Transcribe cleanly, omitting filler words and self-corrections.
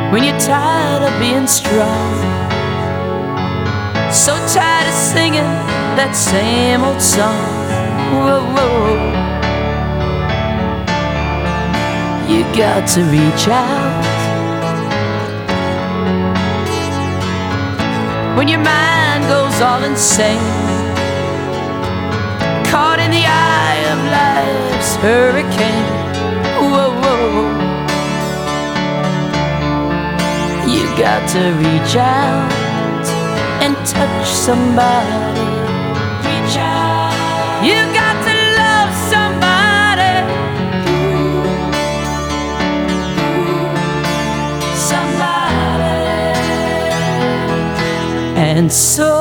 when you're tired of being strong, so tired of singing that same old song. Whoa, whoa. You got to reach out when your mind goes all insane, caught in the eye of life's hurricane. Whoa, whoa. You got to reach out and touch somebody. Reach out. You got to love somebody. Somebody. And so